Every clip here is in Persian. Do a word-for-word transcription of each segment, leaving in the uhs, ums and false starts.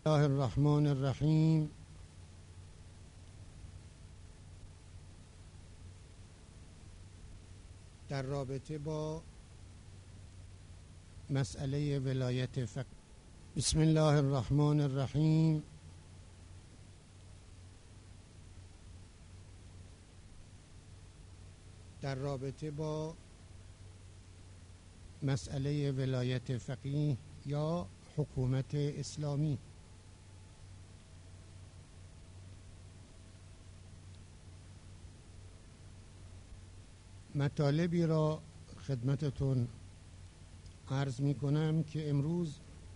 الله الرحمن الرحیم. در رابطه با مسئله ولایت فقیه. بسم الله الرحمن الرحیم. در رابطه با مسئله ولایت فقیه یا حکومت اسلامی. مطالبی را خدمتتون عرض می کنم که امروز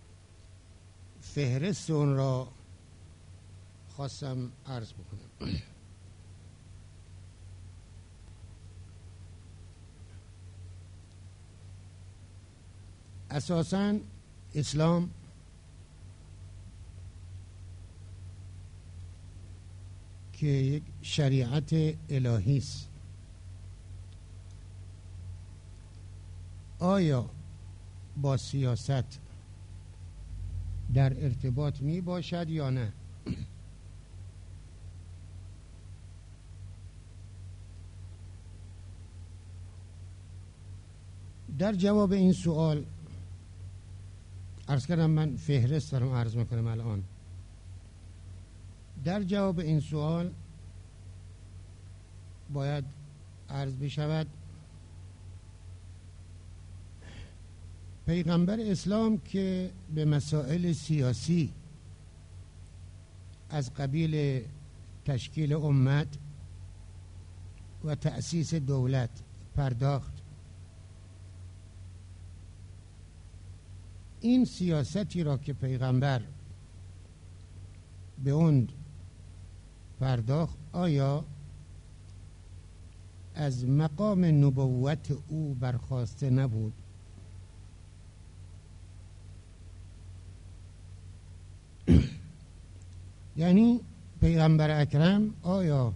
فهرست اون را خواستم عرض بکنم. اساساً اسلام که یک شریعت الهی است، آیا با سیاست در ارتباط می باشد یا نه؟ در جواب این سوال عرض کردم من فهرست دارم عرض میکنم الان. در جواب این سوال باید عرض بشود پیغمبر اسلام که به مسائل سیاسی از قبیل تشکیل امت و تأسیس دولت پرداخت، این سیاستی را که پیغمبر به اون پرداخت آیا از مقام نبوت او برخاسته نبود؟ یعنی پیغمبر اکرم آیا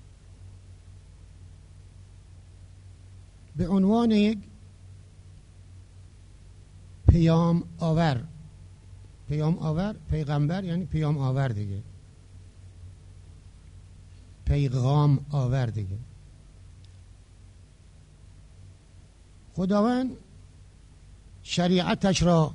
به عنوان یک پیام آور، پیام آور پیغمبر یعنی پیام آور دیگه، پیغام آور دیگه، خداوند شریعتش را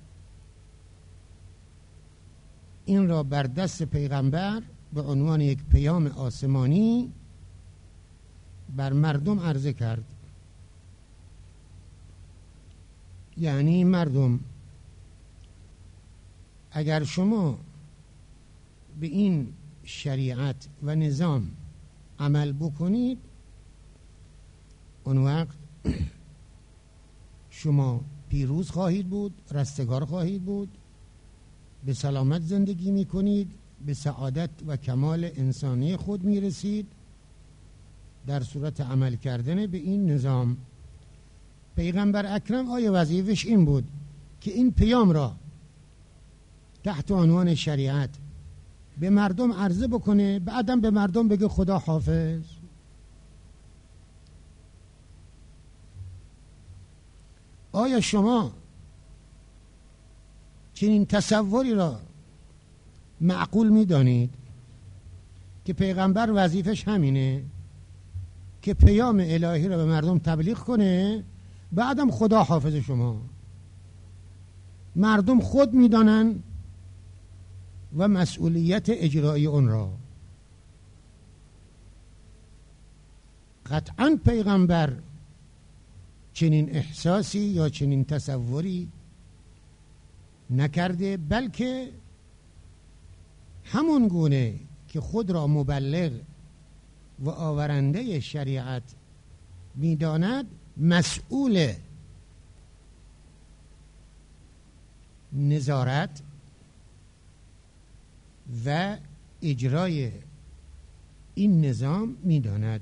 این را بر دست پیغمبر به عنوان یک پیام آسمانی بر مردم عرضه کرد. یعنی مردم اگر شما به این شریعت و نظام عمل بکنید، اون وقت شما پیروز خواهید بود، رستگار خواهید بود، به سلامت زندگی می کنید، به سعادت و کمال انسانی خود می رسید در صورت عمل کردن به این نظام. پیغمبر اکرم آیا وظیفش این بود که این پیام را تحت عنوان شریعت به مردم عرضه بکنه، بعدم به مردم بگه خدا حافظ؟ آیا شما چنین تصوری را معقول می دانید که پیغمبر وظیفش همینه که پیام الهی را به مردم تبلیغ کنه، بعدم خدا حافظ شما؟ مردم خود می دانن و مسئولیت اجرایی اون را. قطعا پیغمبر چنین احساسی یا چنین تصوری نکرده، بلکه همون گونه که خود را مبلغ و آورنده شریعت می‌داند، مسئول نظارت و اجرای این نظام می‌داند.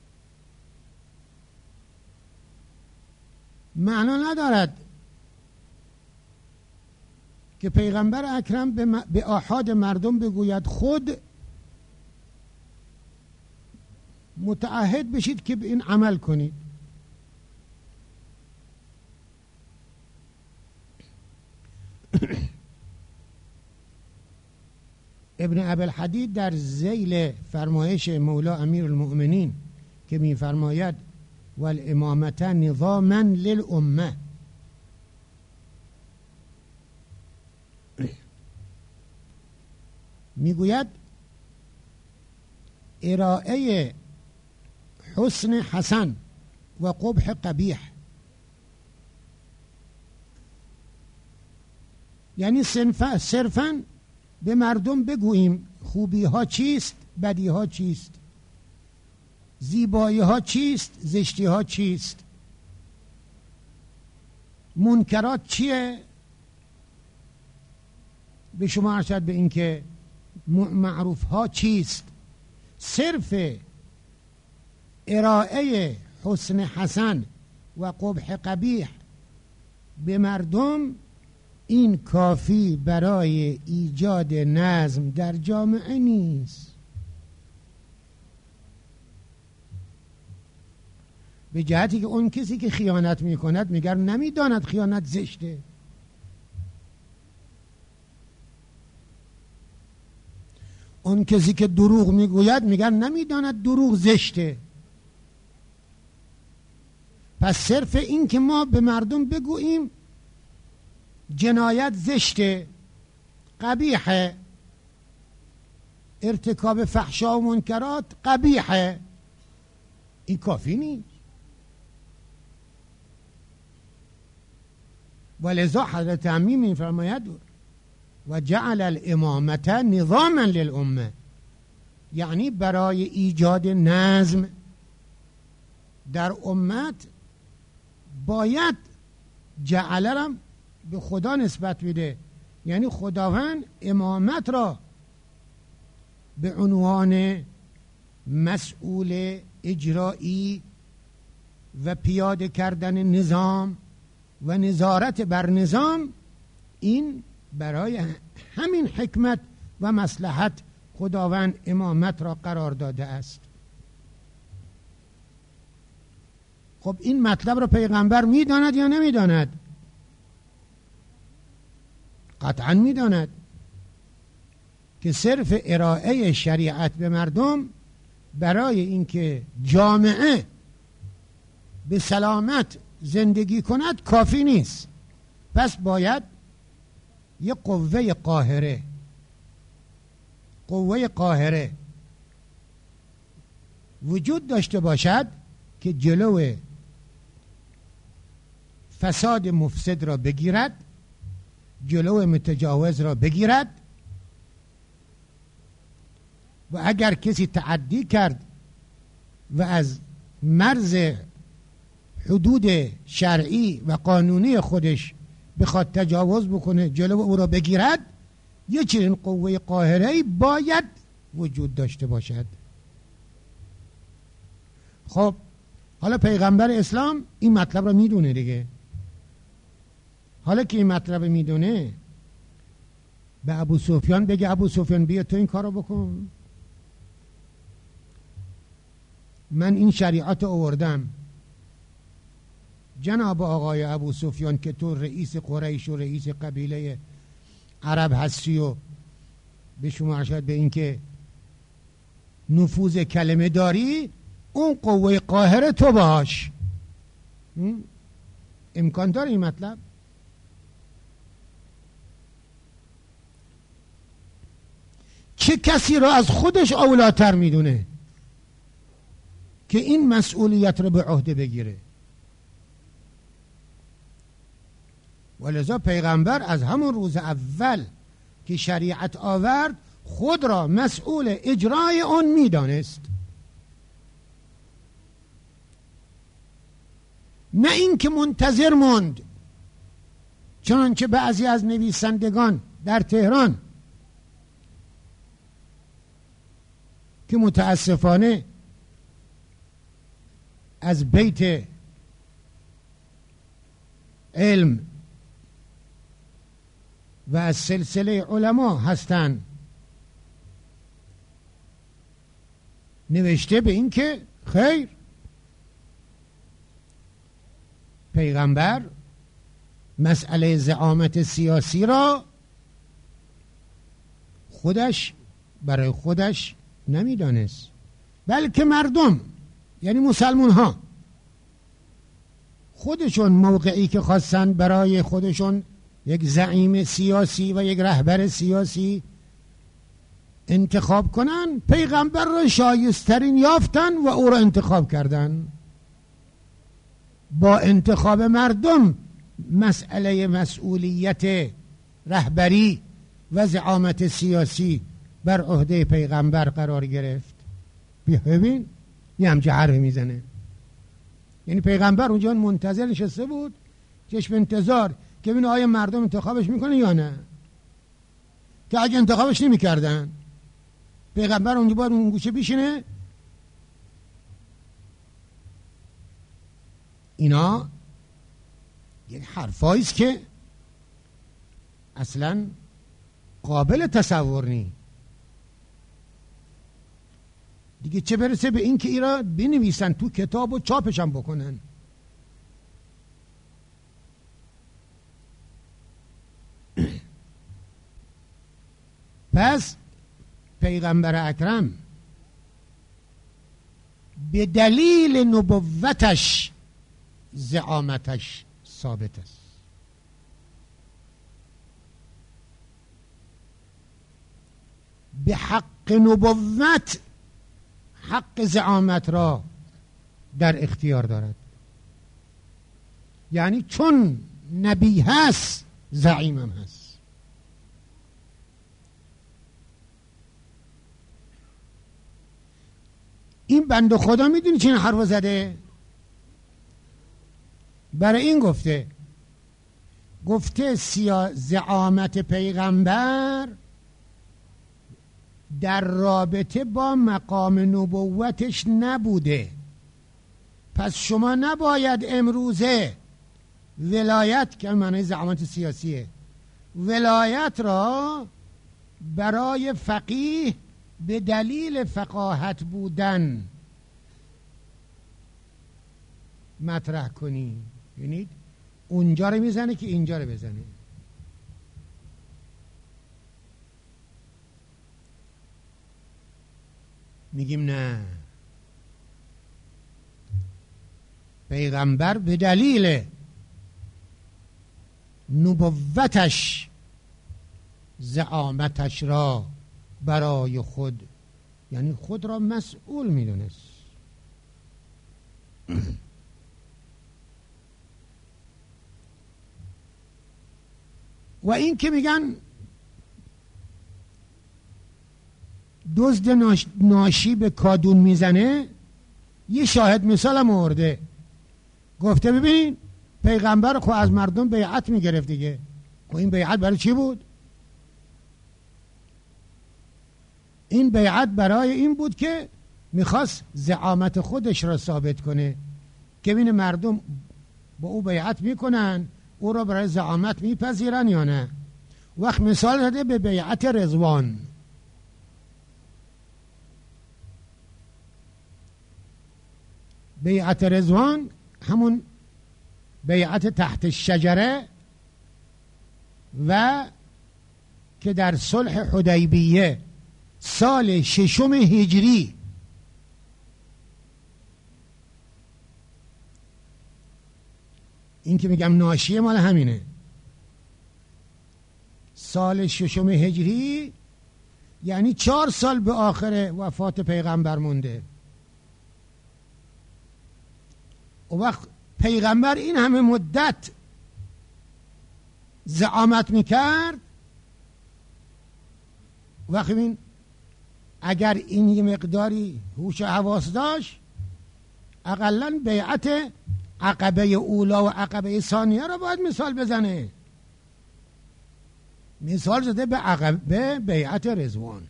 معنا ندارد که پیغمبر اکرم به, م... به آحاد مردم بگوید خود متعهد بشید که به این عمل کنید. ابن ابوالحدید در ذیل فرمایش مولا امیر المؤمنین که می فرماید والامامة نظاما للامه، میگوید ارائه حسن حسن و قبح قبیح، یعنی صرفاً به مردم بگوییم خوبی ها چیست، بدی ها چیست، زیبایی ها چیست، زشتی ها چیست، منکرات چیه، به شما ارشد به این که معروف ها چیست. صرف ارائه حسن حسن و قبح قبیح به مردم این کافی برای ایجاد نظم در جامعه نیست. به جهتی که اون کسی که خیانت می کند میگر نمیداند خیانت زشته، اون کسی که دروغ میگوید میگر نمیداند دروغ زشته. پس صرف این که ما به مردم بگوییم جنایت زشته، قبیحه، ارتکاب فحشا و منکرات قبیحه، این کافی نیست. ولذا حضرت عمی می فرماید و جعل الامامة نظاما للامه، یعنی برای ایجاد نظم در امت باید جعل را به خدا نسبت بده، یعنی خداوند امامت را به عنوان مسئول اجرایی و پیاده کردن نظام و نظارت بر نظام، این برای همین حکمت و مصلحت خداوند امامت را قرار داده است. خب این مطلب را پیغمبر میداند یا نمیداند؟ قطعا میداند که صرف ارائه شریعت به مردم برای اینکه جامعه به سلامت زندگی کند کافی نیست. پس باید یه قوه قاهره قوه قاهره وجود داشته باشد که جلو فساد مفسد را بگیرد، جلو متجاوز را بگیرد و اگر کسی تعدی کرد و از مرز حدود شرعی و قانونی خودش بخواد تجاوز بکنه جلو او را بگیرد، یه چنین قوه قاهره‌ای باید وجود داشته باشد. خب حالا پیغمبر اسلام این مطلب را میدونه دیگه. حالا که این مطلب میدونه به ابو سفیان بگه ابو سفیان بیا تو این کارو بکن، من این شریعت آوردم. جناب آقای ابو سفیان که تو رئیس قریش و رئیس قبیله عرب هستی و به شما ارشد به این که نفوذ کلمه داری، اون قوه قاهره تو باش. امکان داره این مطلب؟ چه کسی را از خودش اولاتر میدونه که این مسئولیت رو به عهده بگیره؟ ولذا پیغمبر از همون روز اول که شریعت آورد خود را مسئول اجرای اون میدانست، نه اینکه منتظر موند چنانچه بعضی از نویسندگان در تهران که متاسفانه از بیت علم و از سلسله علما هستند، نوشته به این که خیر، پیغمبر مسئله زعامت سیاسی را خودش برای خودش نمیدانست، بلکه مردم یعنی مسلمان ها خودشون موقعی که خواستن برای خودشون یک زعیم سیاسی و یک رهبر سیاسی انتخاب کنن، پیغمبر را شایسترین یافتن و او را انتخاب کردن. با انتخاب مردم مسئله مسئولیت رهبری و زعامت سیاسی بر عهده پیغمبر قرار گرفت. ببین یه همچه حرف میزنه، یعنی پیغمبر اونجا منتظر نشسته بود، چشم انتظار که ببینه آیا مردم انتخابش میکنه یا نه، که اگه انتخابش نمیکردن پیغمبر اونجا باید اون گوشه بیشینه. اینا یک حرفایی است که اصلا قابل تصور نی دیگه، چه برسه به این که اینا بنویسن تو کتاب و چاپش هم بکنن. پس پیغمبر اکرم به دلیل نبوتش زعامتش ثابت است. به حق نبوت حق زعامت را در اختیار دارد، یعنی چون نبی هست زعیمم هست. این بنده خدا میدونی چه حرف زده؟ برای این گفته گفته سیا زعامت پیغمبر در رابطه با مقام نبوتش نبوده، پس شما نباید امروزه ولایت، که معنی زعامت سیاسیه، ولایت را برای فقیه به دلیل فقاهت بودن مطرح کنی. ببینید اونجا رو میزنه که اینجا رو بزنه. میگیم نه، پیغمبر به دلیل نبوتش زعامتش را برای خود، یعنی خود را مسئول میدونست. و این که میگن دزد ناشی به کادون میزنه، یه شاهد مثال هم آورده، گفته ببین پیغمبر خو از مردم بیعت میگرفت دیگه. خب این بیعت برای چی بود؟ این بیعت برای این بود که میخواست زعامت خودش را ثابت کنه، که ببین مردم با او بیعت میکنن، او را برای زعامت میپذیرن یا نه. وقت مثال داده به بیعت رضوان. بیعت رضوان همون بیعت تحت الشجره و که در صلح حدیبیه سال ششم هجری این که میگم ناشیه مال همینه، سال ششم هجری یعنی چهار سال به آخر وفات پیغمبر مونده. و وقت پیغمبر این همه مدت زعامت میکرد، وقت ببین اگر این یه مقداری هوش و حواس داشت اقلا بیعت عقبه اولا و عقبه ثانیه را باید مثال بزنه. مثال زده به عقبه بیعت رضوان.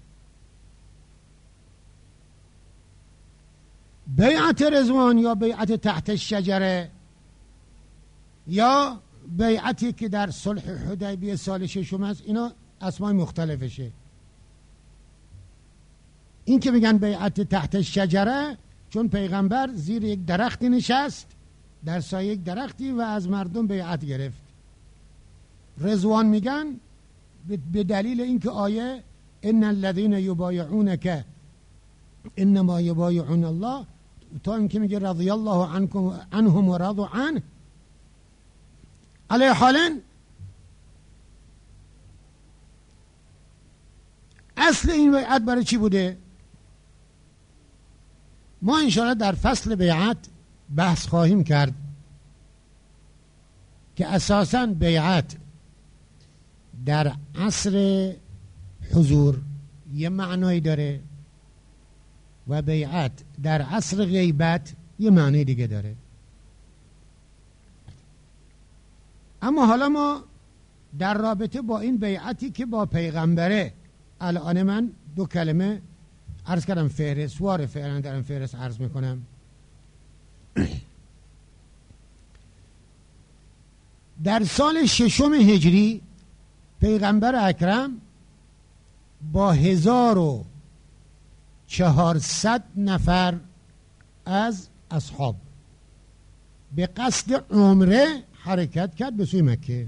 بیعت رضوان یا بیعت تحت الشجره یا بیعتی که در صلح حدیبیه سال ششم است، اینا اسمای مختلفشه. این که میگن بیعت تحت الشجره چون پیغمبر زیر یک درختی نشست، در سایه یک درختی، و از مردم بیعت گرفت. رضوان میگن به دلیل اینکه آیه ان الذين یبایعونک انما یبایعون الله، تا اینکه میگه رضی الله عنکم عنهم و رضوا عنه. علی حالن اصل این بیعت برای چی بوده؟ ما انشاءالله در فصل بیعت بحث خواهیم کرد که اساساً بیعت در عصر حضور یه معنایی داره و بیعت در عصر غیبت یه معنی دیگه داره. اما حالا ما در رابطه با این بیعتی که با پیغمبره، الان من دو کلمه عرض کردم، فهرستوار فعلا دارم فهرست عرض میکنم. در سال ششم هجری پیغمبر اکرم با هزار و چهارصد نفر از اصحاب به قصد عمره حرکت کرد به سوی مکه.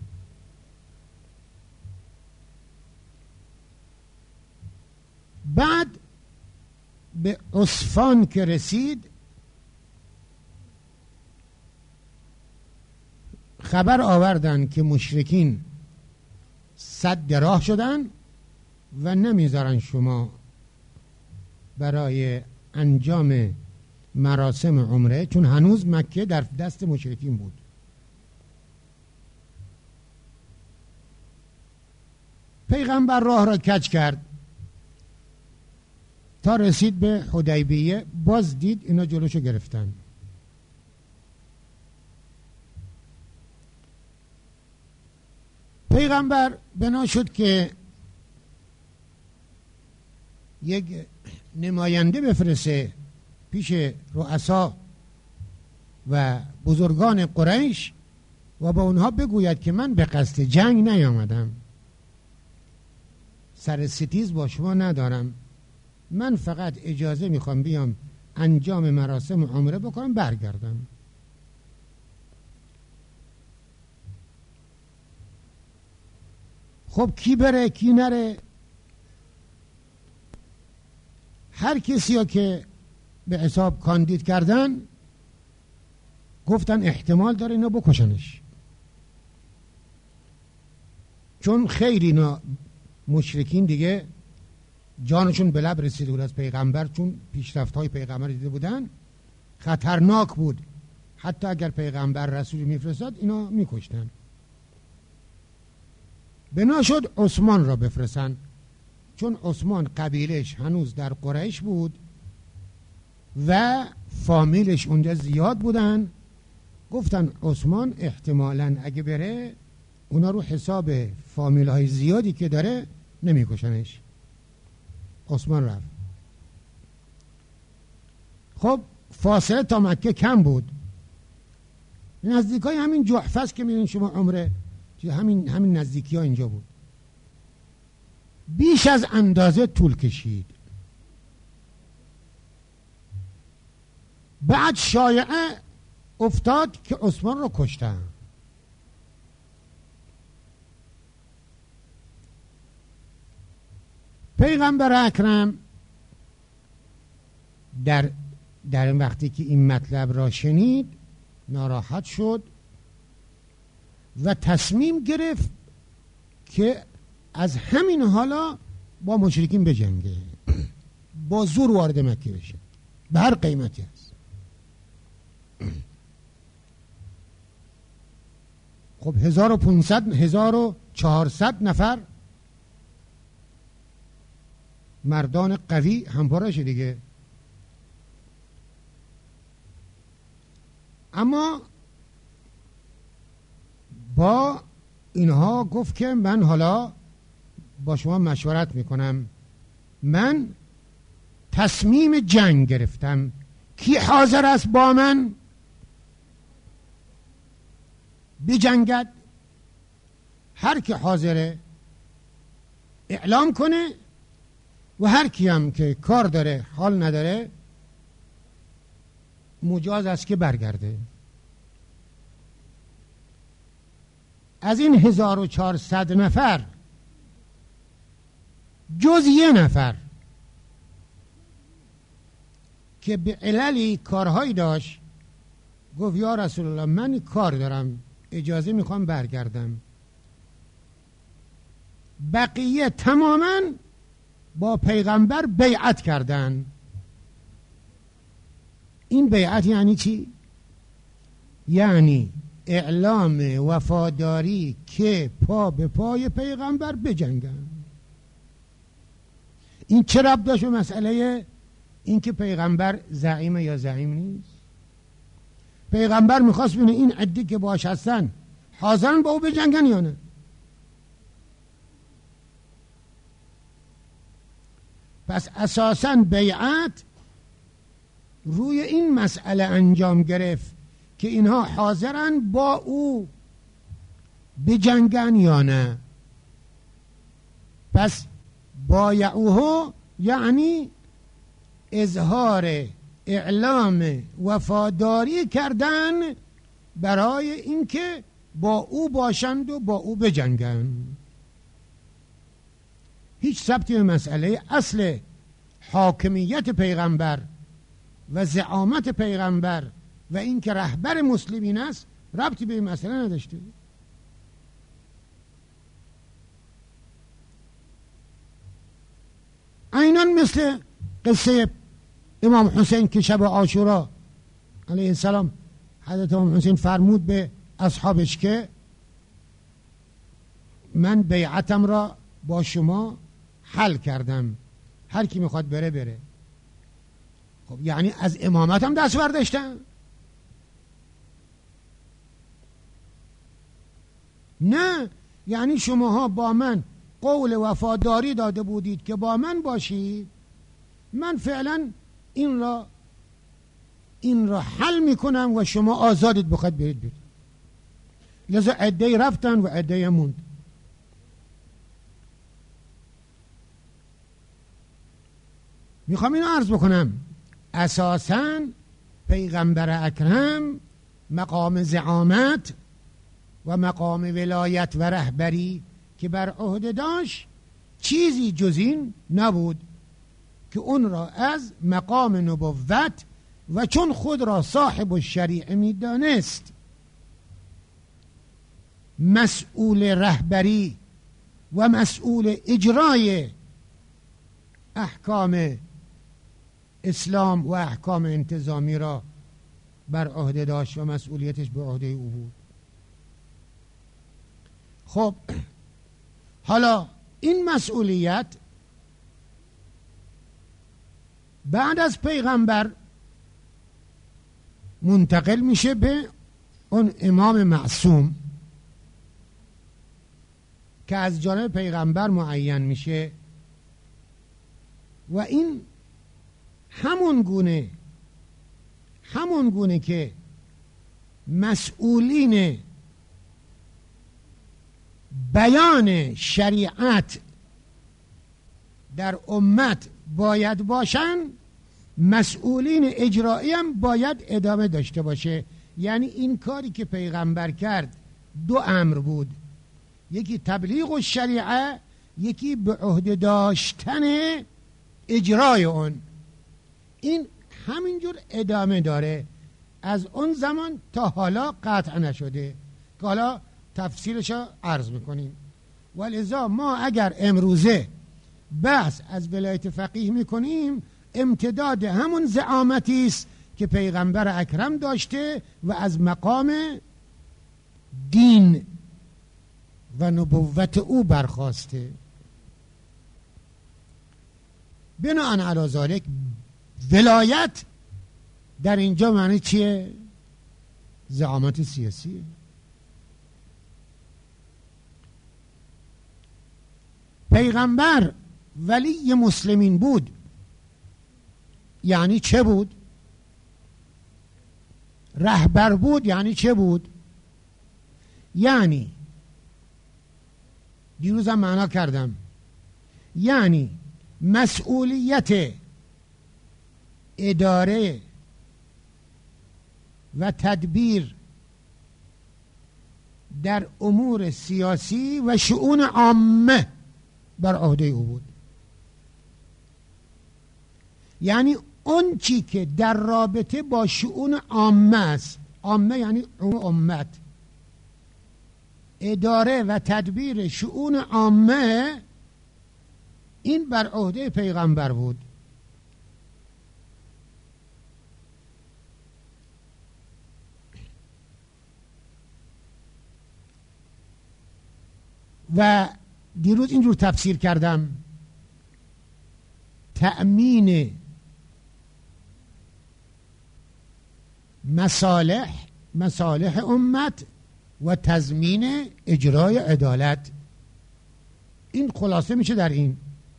بعد به عصفان که رسید خبر آوردن که مشرکین سد راه شدن و نمیذارن شما برای انجام مراسم عمره، چون هنوز مکه در دست مشرکین بود. پیغمبر راه را کج کرد تا رسید به حدیبیه، باز دید اینا جلوشو گرفتن. پیغمبر بنا شد که یک نماینده بفرسته پیش رؤسا و بزرگان قریش و با اونها بگوید که من به قصد جنگ نیامدم، سر ستیز با شما ندارم، من فقط اجازه میخوام بیام انجام مراسم عمره بکنم برگردم. خب کی بره کی نره؟ هر کسی ها که به حساب کاندید کردن گفتن احتمال داره اینا بکشنش، چون خیلی اینا مشرکین دیگه جانشون به لب رسیده بود از پیغمبر، چون پیشرفت های پیغمبر دیده بودن خطرناک بود، حتی اگر پیغمبر رسول میفرستاد اینا میکشتن. بنا شد عثمان را بفرستن، چون عثمان قبیلش هنوز در قریش بود و فامیلش اونجا زیاد بودن. گفتن عثمان احتمالاً اگه بره اونا رو حساب فامیل های زیادی که داره نمیکشنش. عثمان رفت. خب فاصله تا مکه کم بود، نزدیک های همین جحفه است که میرین شما عمره، همین همین نزدیکی ها اینجا بود. بیش از اندازه طول کشید. بعد شایعه افتاد که عثمان رو کشتن. پیغمبر اکرم در در این وقتی که این مطلب را شنید ناراحت شد و تصمیم گرفت که از همین حالا با مشرکین بجنگه، با زور وارد مکه بشه به هر قیمتی است. خب هزار و پونصد هزار و چهارصد نفر مردان قوی همپارش دیگه. اما با اینها گفت که من حالا با شما مشورت میکنم، من تصمیم جنگ گرفتم، کی حاضر است با من بجنگد؟ هر کی حاضره اعلام کنه و هر کی هم که کار داره حال نداره مجاز است که برگرده. از این هزار و چهارصد نفر جز یه نفر که به عللی کارهایی داشت، گفت یا رسول الله من کار دارم، اجازه میخوام برگردم. بقیه تماما با پیغمبر بیعت کردن. این بیعت یعنی چی؟ یعنی اعلام وفاداری که پا به پای پیغمبر بجنگن. این چه ربط داشت به مسئله این که پیغمبر زعیمه یا زعیم نیست؟ پیغمبر میخواست بینه این عدی که باش هستن حاضرن با او بجنگن یا نه. پس اساساً بیعت روی این مسئله انجام گرفت که اینها حاضرن با او بجنگن یا نه. پس بایعوه یعنی اظهار اعلام وفاداری کردن برای اینکه با او باشند و با او بجنگند. هیچ ثبتی به مسئله اصل حاکمیت پیغمبر و زعامت پیغمبر و اینکه رهبر مسلمین است ربطی به این مسئله نداشته. عیناً مثل قصه امام حسین که شب عاشورا علیه السلام حضرت امام حسین فرمود به اصحابش که من بیعتم را با شما حل کردم، هر کی میخواد بره بره. خب یعنی از امامتم دست برداشتن؟ نه، یعنی شماها با من قول وفاداری داده بودید که با من باشید، من فعلا این را این را حل میکنم و شما آزادید بخواید برید برید. لذا عده‌ای رفتن و عده‌ای موند. میخوام اینو عرض بکنم، اساساً پیغمبر اکرم مقام زعامت و مقام ولایت و رهبری که بر عهده داشت چیزی جز این نبود که اون را از مقام نبوت و چون خود را صاحب الشریعه می دانست مسئول رهبری و مسئول اجرای احکام اسلام و احکام انتظامی را بر عهده داشت و مسئولیتش به عهده او بود. خب حالا این مسئولیت بعد از پیغمبر منتقل میشه به اون امام معصوم که از جانب پیغمبر معین میشه و این همون گونه همون گونه که مسئولین بیان شریعت در امت باید باشن، مسئولین اجرایی هم باید ادامه داشته باشه. یعنی این کاری که پیغمبر کرد دو امر بود، یکی تبلیغ الشریعه، یکی به عهده داشتن اجرای اون. این همینجور ادامه داره از اون زمان تا حالا قطع نشده که حالا تفصیلش رو عرض میکنیم. ولذا ما اگر امروزه بحث از ولایت فقیه میکنیم امتداد همون زعامتی است که پیغمبر اکرم داشته و از مقام دین و نبوت او برخواسته. بناء علی ذلک ولایت در اینجا معنی چیه؟ زعامت سیاسیه. پیغمبر ولی مسلمین بود یعنی چه بود؟ رهبر بود یعنی چه بود؟ یعنی دیروزم معنا کردم، یعنی مسئولیت اداره و تدبیر در امور سیاسی و شؤون عامه بر عهده او بود. یعنی اون چی که در رابطه با شؤون عامه است، عامه یعنی امت، اداره و تدبیر شؤون عامه، این بر عهده پیغمبر بود. و دیروز اینجور تفسیر کردم، تأمین مصالح مصالح امت و تضمین اجرای عدالت. این خلاصه میشه در این.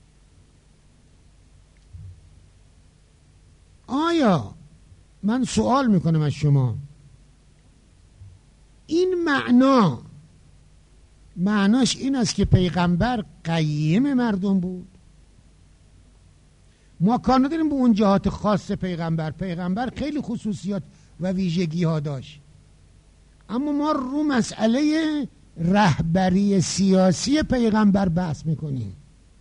آیا من سوال میکنم از شما، این معنا معناش این است که پیغمبر قیم مردم بود؟ ما کار نداریم به اون جهات خاص پیغمبر، پیغمبر خیلی خصوصیات و ویژگی ها داشت، اما ما رو مسئله رهبری سیاسی پیغمبر بحث میکنیم.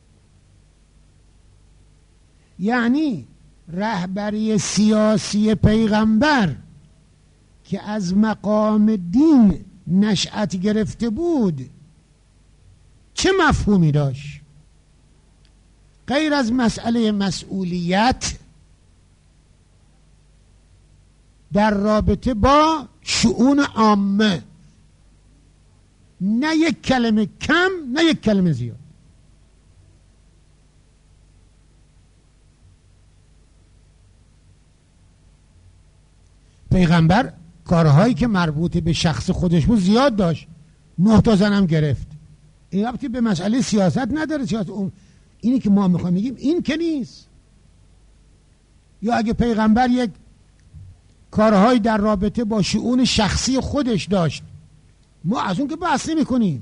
یعنی رهبری سیاسی پیغمبر که از مقام دین نشأت گرفته بود چه مفهومی داشت غیر از مسئله مسئولیت در رابطه با شؤون عامه؟ نه یک کلمه کم، نه یک کلمه زیاد. پیغمبر کارهایی که مربوط به شخص خودش بود زیاد داشت، نه تا زنم گرفت. این ربطی به مسئله سیاست نداره. سیاست اون اینی که ما میخوایم میگیم این که نیست. یا اگه پیغمبر یک کارهایی در رابطه با شؤون شخصی خودش داشت، ما از اون که بحث نمی‌کنیم.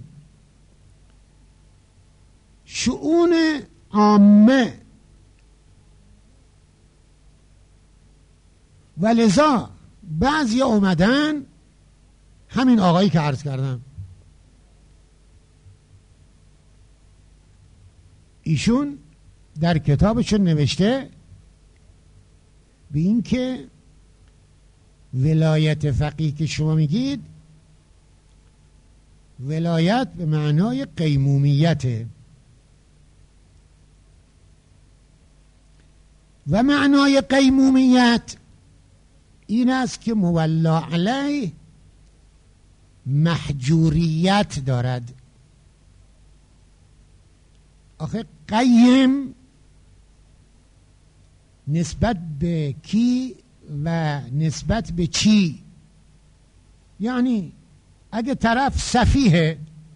شؤون عامه، و لذا بعضی اومدن، همین آقایی که عرض کردم، ایشون در کتابشون نوشته به این که ولایت فقیه که شما میگید، ولایت به معنای قیمومیته و معنای قیمومیت این است که مولا علیه محجوریت دارد. آخه قیم نسبت به کی و نسبت به چی؟ یعنی اگه طرف سفیه،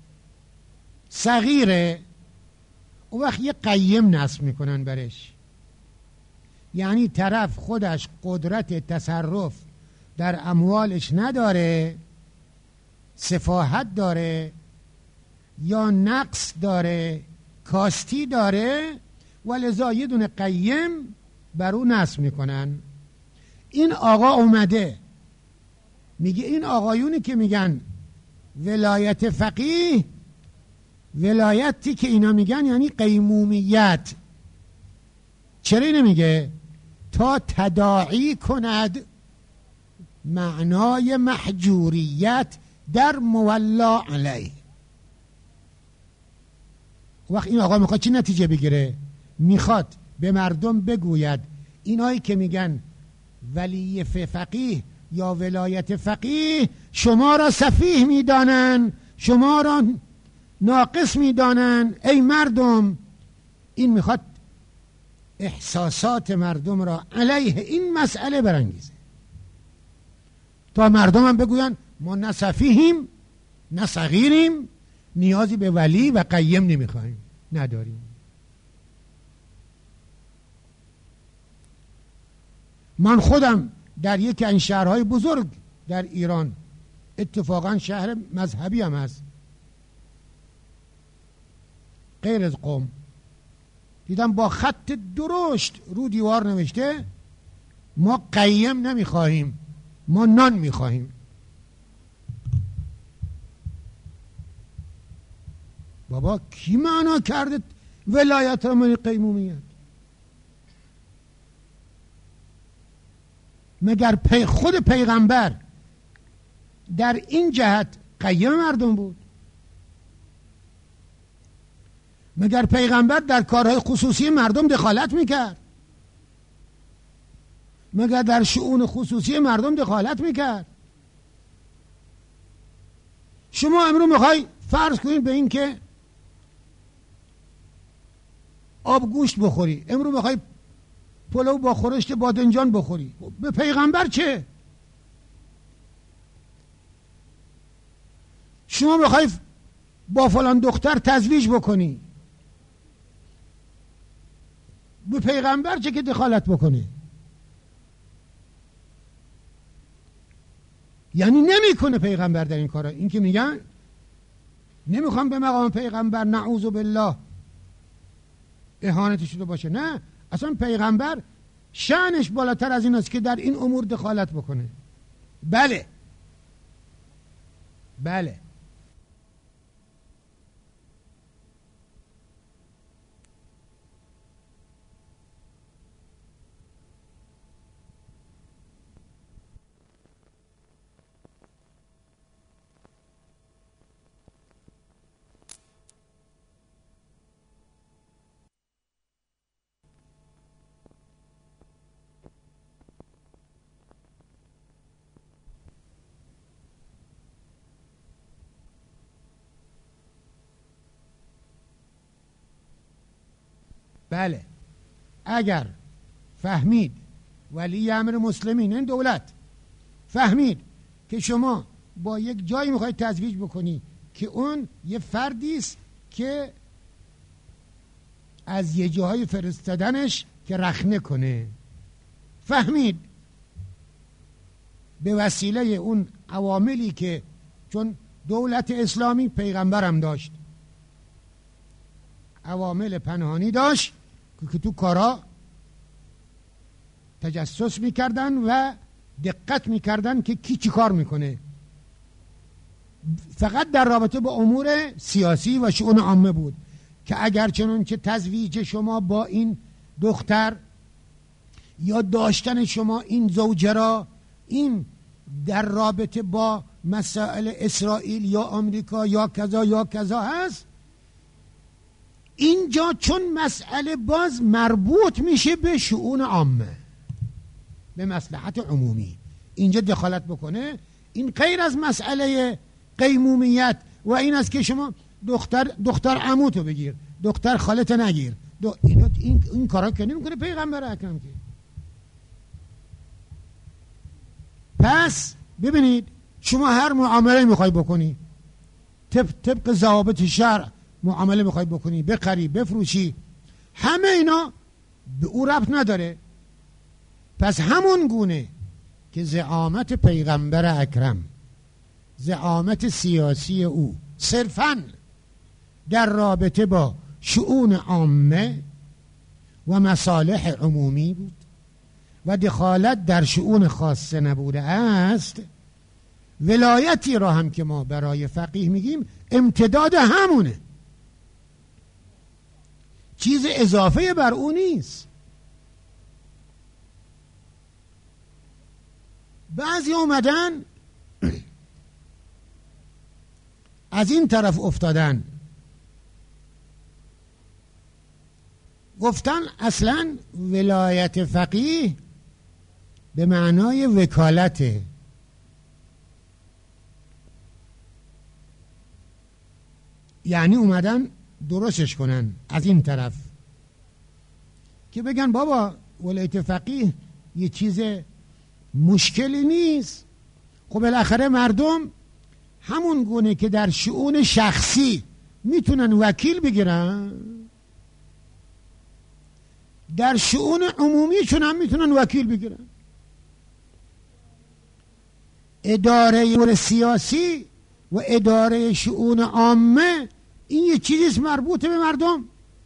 صغیره، اون وقت یه قیم نصب میکنن برش. یعنی طرف خودش قدرت تصرف در اموالش نداره، سفاهت داره یا نقص داره، کاستی داره، ولذا یه دونه قیم بر اون نصب میکنن. این آقا اومده میگه این آقایونی که میگن ولایت فقیه، ولایتی که اینا میگن یعنی قیمومیت. چرا نمیگه؟ تا تداعی کند معنای محجوریت در مولا علیه. وقت این آقا میخواد چی نتیجه بگیره؟ میخواد به مردم بگوید اینایی که میگن ولی فقیه یا ولایت فقیه شما را سفیه میدانن، شما را ناقص میدانن. ای مردم، این میخواد احساسات مردم را علیه این مسئله برانگیزه تا مردم هم بگوین ما نه سفیهیم نه صغیریم، نیازی به ولی و قیم نمیخوایم، نداریم. من خودم در یکی از شهرهای بزرگ در ایران، اتفاقا شهر مذهبی هم هست غیر از قم، دیدم با خط درشت رو دیوار نوشته ما قیم نمیخواهیم، ما نان میخواهیم. بابا کی معنا کرده ولایت را من قیمومیت؟ مگر پی خود پیغمبر در این جهت قیم مردم بود؟ مگر پیغمبر در کارهای خصوصی مردم دخالت میکرد؟ مگر در شؤون خصوصی مردم دخالت میکرد؟ شما امروز میخوای فرض کنید به این که آب گوشت بخوری، امروز میخوای پلو با خورشت بادنجان بخوری، به پیغمبر چه؟ شما میخوای با فلان دختر تزویج بکنی، به پیغمبر چه که دخالت بکنه؟ یعنی نمیکنه پیغمبر در این کارا. این که میگن نمیخوام به مقام پیغمبر نعوذ بالله اهانتی شده باشه، نه، اصلا پیغمبر شأنش بالاتر از این است که در این امور دخالت بکنه. بله بله بله اگر فهمید ولی امر مسلمین، این دولت فهمید که شما با یک جایی میخواید تزویج بکنی که اون یه فردی است که از یه جاهای فرستادنش که رخنه کنه، فهمید به وسیله اون عواملی که چون دولت اسلامی پیغمبرم داشت، عوامل پنهانی داشت که تو کارا تجسس میکردن و دقت میکردن که کی چی کار میکنه، فقط در رابطه با امور سیاسی و شؤون عامه بود که اگر چنانچه تزویج شما با این دختر یا داشتن شما این زوجه را این در رابطه با مسائل اسرائیل یا آمریکا یا کذا یا کذا هست، اینجا چون مسئله باز مربوط میشه به شؤون عامه، به مصلحت عمومی، اینجا دخالت بکنه، این غیر از مسئله قیمومیت و این است که شما دختر دختر عموتو بگیر، دختر خالت نگیر، این این, این کارا که نمیکنه پیغمبر اکرم که. پس ببینید شما هر معامله میخوای بکنی طبق طبق ضوابط شرع معامله میخوای بکنی، بخری بفروشی، همه اینا به او ربط نداره. پس همون گونه که زعامت پیغمبر اکرم، زعامت سیاسی او صرفاً در رابطه با شؤون عامه و مصالح عمومی بود و دخالت در شؤون خاصه نبوده است، ولایتی را هم که ما برای فقیه میگیم امتداد همونه، چیز اضافه بر اون نیست. بعضی اومدن از این طرف افتادن گفتن اصلا ولایت فقیه به معنای وکالته، یعنی اومدن درستش کنن از این طرف که بگن بابا ولایت فقیه یه چیز مشکلی نیست. خب بالاخره مردم همون گونه که در شؤون شخصی میتونن وکیل بگیرن، در شؤون عمومیشون هم میتونن وکیل بگیرن. اداره امور سیاسی و اداره شؤون عامه این یه چیزیست مربوط به مردم.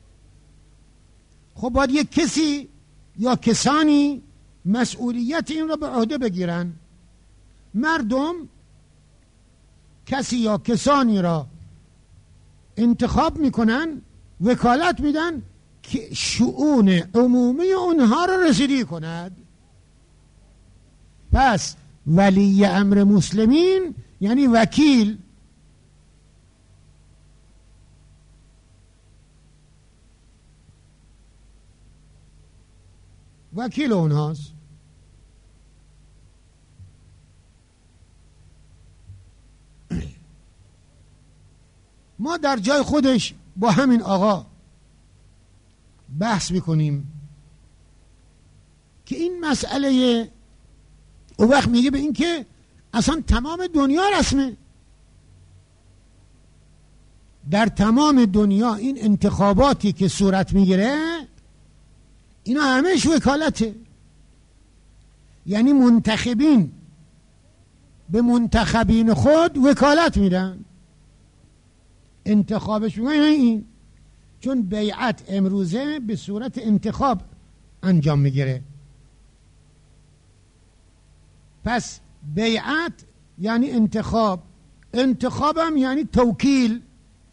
خب باید یک کسی یا کسانی مسئولیت این را به عهده بگیرن. مردم کسی یا کسانی را انتخاب میکنن، وکالت میدن که شؤون عمومی اونها را رسیدگی کند. پس ولی امر مسلمین یعنی وکیل. وکیل اونهاست. ما در جای خودش با همین آقا بحث میکنیم که این مسئله او وقت میگه به این که اصلا تمام دنیا رسمه، در تمام دنیا این انتخاباتی که صورت میگیره اینا همهش وکالته، یعنی منتخبین به منتخبین خود وکالت میدن، انتخابش میگن این، چون بیعت امروزه به صورت انتخاب انجام میگیره. پس بیعت یعنی انتخاب، انتخابم یعنی توکیل،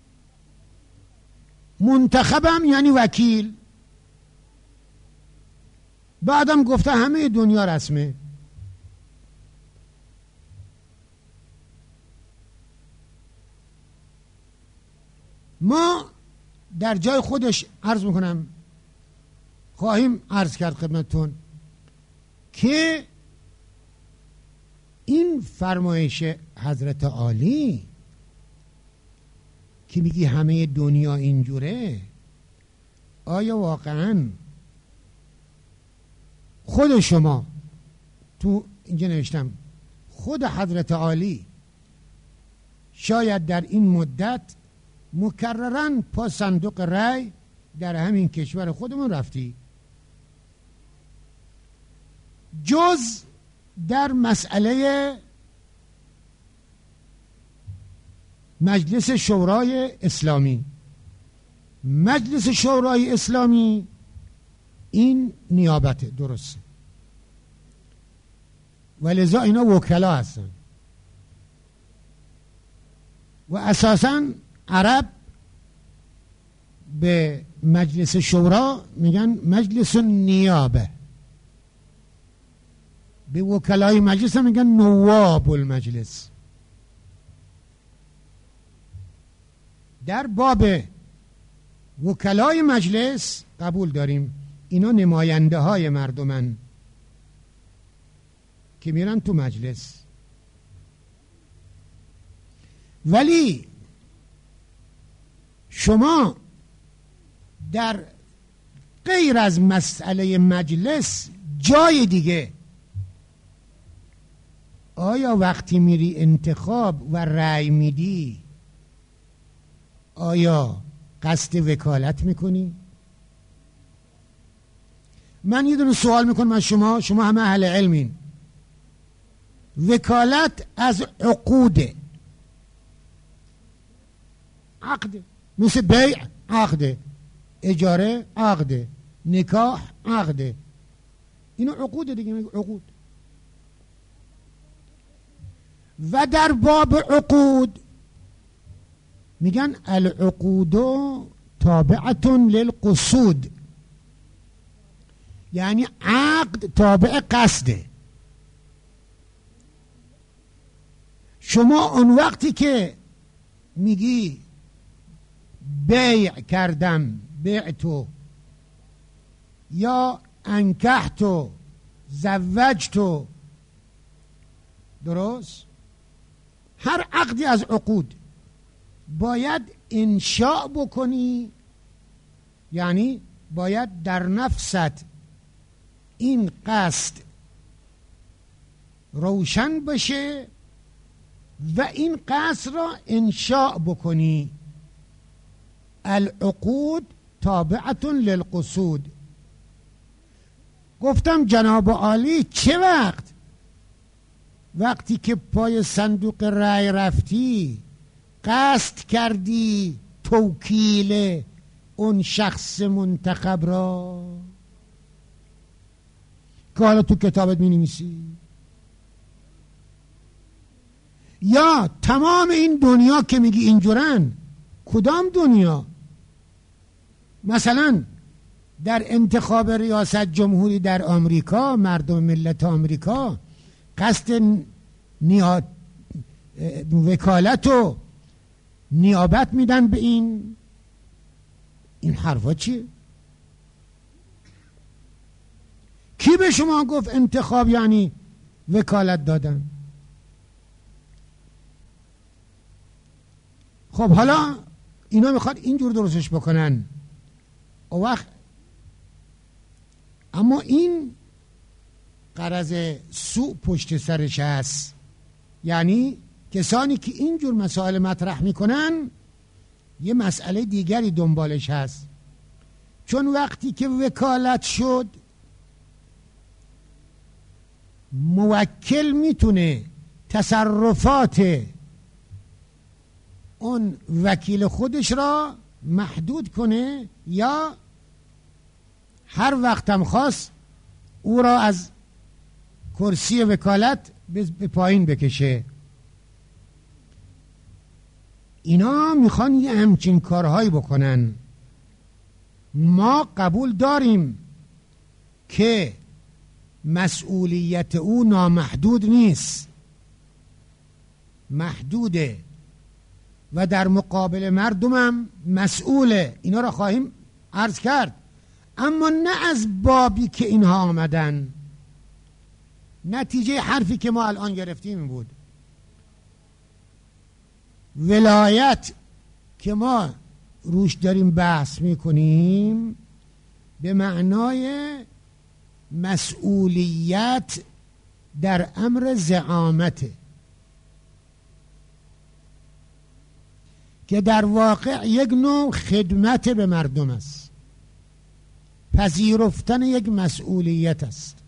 منتخبم یعنی وکیل. بعدم گفته همه دنیا رسمه. ما در جای خودش عرض میکنم خواهیم عرض کرد خدمتتون که این فرمایش حضرت عالی که میگی همه دنیا اینجوره، آیا واقعا خود شما، تو اینجا نوشتم خود حضرت عالی شاید در این مدت مکررن پا صندوق رای در همین کشور خودمون رفتی، جز در مسئله مجلس شورای اسلامی. مجلس شورای اسلامی این نیابته، درسته، ولذا اینا وکلا هستن و اساساً عرب به مجلس شورا میگن مجلس نیابه، به وکلای مجلس هم میگن نواب المجلس. در باب وکلای مجلس قبول داریم اینا نماینده های مردمن که میرن تو مجلس، ولی شما در غیر از مسئله مجلس جای دیگه آیا وقتی میری انتخاب و رأی میدی آیا قصد وکالت میکنی؟ من یه دونه سوال میکنم از شما، شما همه اهل علمین، وکالت از عقوده، عقده، مثل بیع عقده، اجاره عقده، نکاح عقده، اینو عقوده دیگه، عقود. و در باب عقود میگن العقود تابعة للقصود، یعنی عقد تابع قصده. شما اون وقتی که میگی بیع کردم، بعتو، یا انکحتو، زوجتو، درست؟ هر عقدی از عقود باید انشاء بکنی، یعنی باید در نفست این قصد روشن بشه و این قصد را انشاء بکنی. العقود تابعة للقصود. گفتم جناب عالی چه وقت؟ وقتی که پای صندوق رای رفتی قصد کردی توکیل اون شخص منتخب را که حالا تو کتابت می نویسی، یا تمام این دنیا که میگی اینجورن، کدام دنیا؟ مثلا در انتخاب ریاست جمهوری در آمریکا، مردم ملت آمریکا قصد نیا... وکالت و نیابت میدن به این این حرفا چیه؟ کی به شما گفت انتخاب یعنی وکالت دادن؟ خب حالا اینا میخواد اینجور درستش بکنن او وقت، اما این غرض سوء پشت سرش هست، یعنی کسانی که اینجور مسائل مطرح میکنن یه مسئله دیگری دنبالش هست. چون وقتی که وکالت شد موکل میتونه تصرفات اون وکیل خودش را محدود کنه یا هر وقتم خواست او را از کرسی وکالت به پایین بکشه. اینا میخوان یه همچین کارهایی بکنن. ما قبول داریم که مسئولیت او نامحدود نیست، محدوده و در مقابل مردمم مسئوله. اینا را خواهیم عرض کرد، اما نه از بابی که اینها آمدن. نتیجه حرفی که ما الان گرفتیم بود ولایت که ما روش داریم بحث میکنیم به معنای مسئولیت در امر زعامته که در واقع یک نوع خدمت به مردم است، پذیرفتن یک مسئولیت است.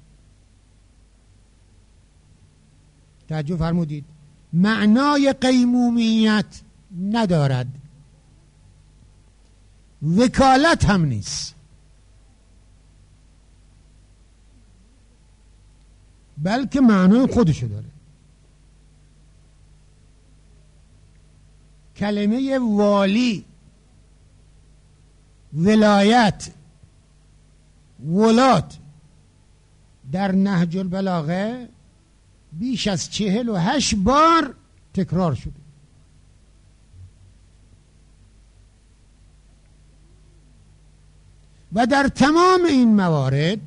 توجه فرمودید؟ معنای قیمومیت ندارد، وکالت هم نیست، بلکه معنای خودشو داره. کلمه والی، ولایت، ولات در نهج البلاغه بیش از چهل و هشت بار تکرار شده. و در تمام این موارد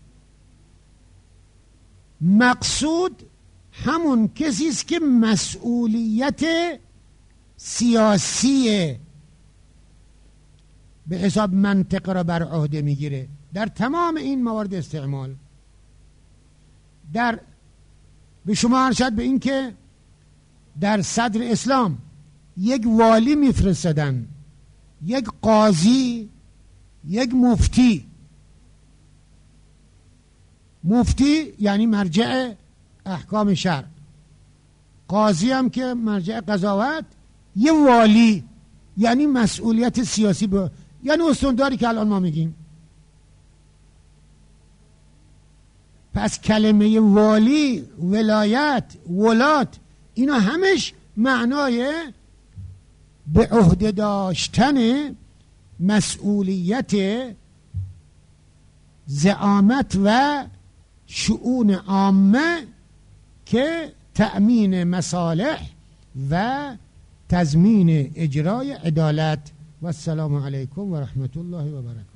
مقصود همون کسی است که مسئولیت سیاسی به حساب منطقه را بر عهده میگیره. در تمام این موارد استعمال در به شما ارشد به این که در صدر اسلام یک والی میفرستدن، یک قاضی، یک مفتی. مفتی یعنی مرجع احکام شرع، قاضی هم که مرجع قضاوت، یه والی یعنی مسئولیت سیاسی به، یعنی استانداری که الان ما میگیم. پس کلمه والی، ولایت، ولات، اینا همش معنای به عهده داشتن مسئولیت زعامت و شؤون عامه که تأمین مصالح و تضمین اجرای عدالت. و السلام علیکم و رحمت الله و برکاته.